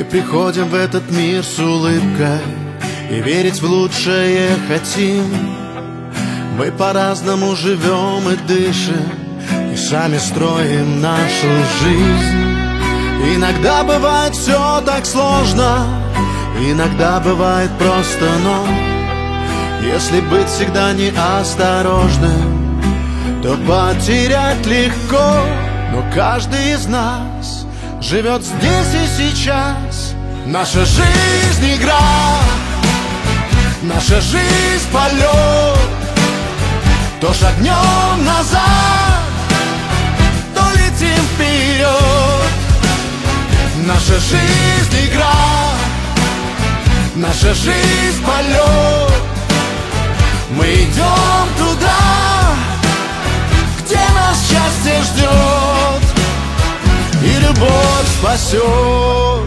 приходим в этот мир с улыбкой и верить в лучшее хотим. Мы по-разному живем и дышим, и сами строим нашу жизнь. Иногда бывает все так сложно, иногда бывает просто, но если быть всегда неосторожным, то потерять легко. Но каждый из нас живет здесь и сейчас. Наша жизнь игра, наша жизнь полет. То шагнем назад, то летим вперед. Наша жизнь игра, наша жизнь полет. Мы идем туда, где нас счастье ждет, и любовь спасет.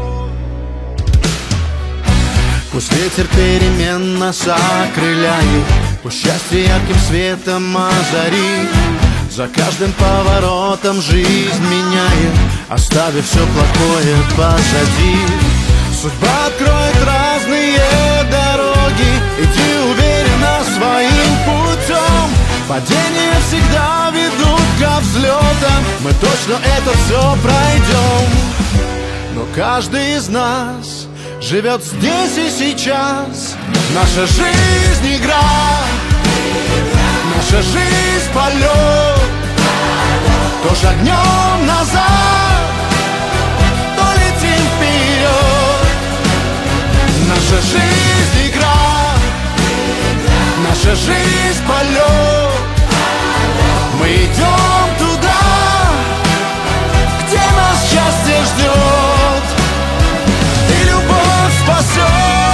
Пусть ветер перемен нас окрыляет, пусть счастье ярким светом озарит. За каждым поворотом жизнь меняет, оставив все плохое позади. Судьба откроет разные дороги, иди уверенно своим путем. Падения всегда ведут ко взлетам, мы точно это все пройдем. Но каждый из нас живет здесь и сейчас. Наша жизнь игра, наша жизнь полет. То шагнем назад, то летим вперед. Наша жизнь игра, наша жизнь полет. Мы идем туда, где нас счастье ждет, и любовь спасет.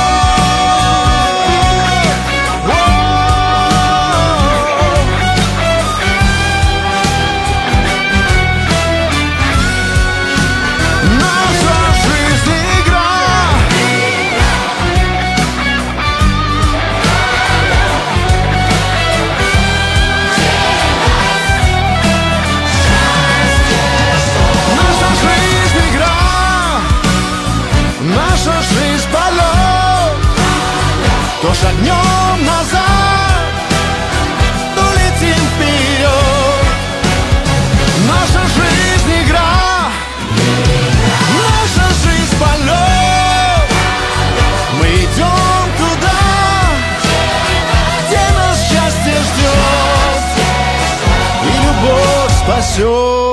То шагнем назад, то летим вперед. Наша жизнь игра, наша жизнь полет. Мы идем туда, где нас счастье ждет, и любовь спасет.